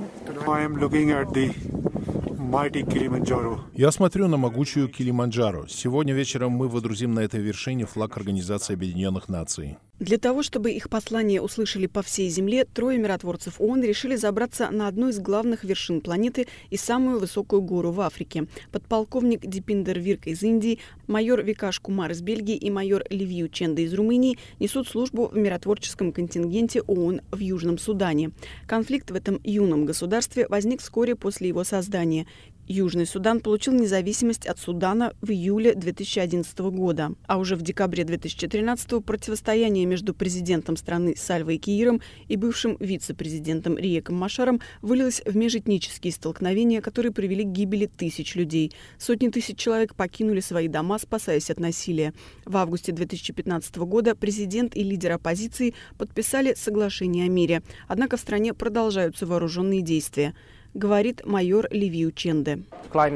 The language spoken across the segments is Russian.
I am looking at the mighty Kilimanjaro. Я смотрю на могучую Килиманджаро. Сегодня вечером мы водрузим на этой вершине флаг Организации Объединенных Наций. Для того, чтобы их послание услышали по всей Земле, трое миротворцев ООН решили забраться на одну из главных вершин планеты и самую высокую гору в Африке. Подполковник Дипиндер Вирк из Индии, майор Викаш Кумар из Бельгии и майор Ливию Ченде из Румынии несут службу в миротворческом контингенте ООН в Южном Судане. Конфликт в этом юном государстве возник вскоре после его создания. Южный Судан получил независимость от Судана в июле 2011 года. А уже в декабре 2013 противостояние между президентом страны Сальвой Кииром и бывшим вице-президентом Риеком Машаром вылилось в межэтнические столкновения, которые привели к гибели тысяч людей. Сотни тысяч человек покинули свои дома, спасаясь от насилия. В августе 2015 года президент и лидер оппозиции подписали соглашение о мире. Однако в стране продолжаются вооруженные действия. Говорит майор Ливию Ченде.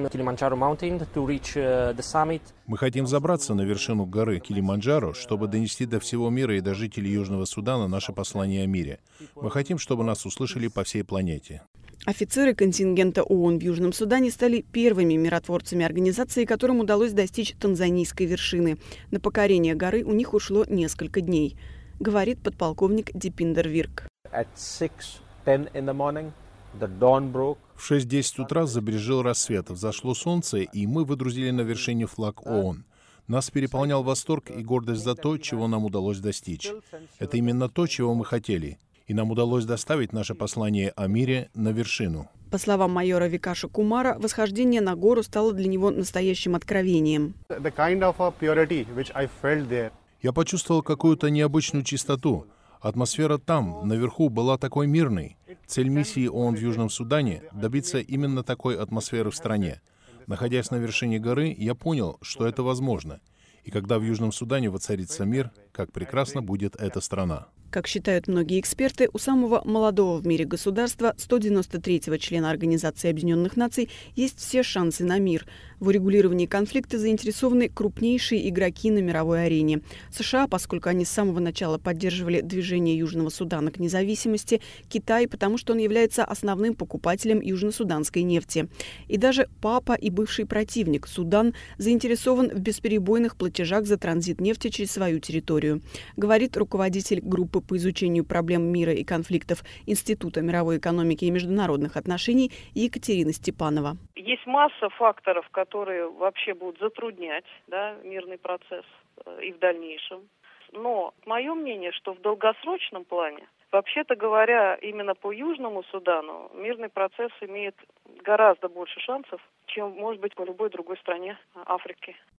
Мы хотим забраться на вершину горы Килиманджаро, чтобы донести до всего мира и до жителей Южного Судана наше послание о мире. Мы хотим, чтобы нас услышали по всей планете. Офицеры контингента ООН в Южном Судане стали первыми миротворцами организации, которым удалось достичь танзанийской вершины. На покорение горы у них ушло несколько дней, говорит подполковник Дипиндер Вирк. В 6:10 утра забрезжил рассвет, взошло солнце, и мы выдрузили на вершине флаг ООН. Нас переполнял восторг и гордость за то, чего нам удалось достичь. Это именно то, чего мы хотели. И нам удалось доставить наше послание о мире на вершину. По словам майора Викаша Кумара, восхождение на гору стало для него настоящим откровением. Я почувствовал какую-то необычную чистоту. Атмосфера там, наверху, была такой мирной. Цель миссии ООН в Южном Судане — добиться именно такой атмосферы в стране. Находясь на вершине горы, я понял, что это возможно. И когда в Южном Судане воцарится мир, как прекрасна будет эта страна. Как считают многие эксперты, у самого молодого в мире государства, 193-го члена Организации Объединенных Наций, есть все шансы на мир. В урегулировании конфликта заинтересованы крупнейшие игроки на мировой арене. США, поскольку они с самого начала поддерживали движение Южного Судана к независимости, Китай, потому что он является основным покупателем южносуданской нефти. И даже папа и бывший противник, Судан, заинтересован в бесперебойных платежах за транзит нефти через свою территорию, говорит руководитель группы по изучению проблем мира и конфликтов Института мировой экономики и международных отношений Екатерина Степанова. Есть масса факторов, которые вообще будут затруднять, мирный процесс и в дальнейшем. Но мое мнение, что в долгосрочном плане, вообще-то говоря, именно по Южному Судану мирный процесс имеет гораздо больше шансов, чем, может быть, по любой другой стране Африки.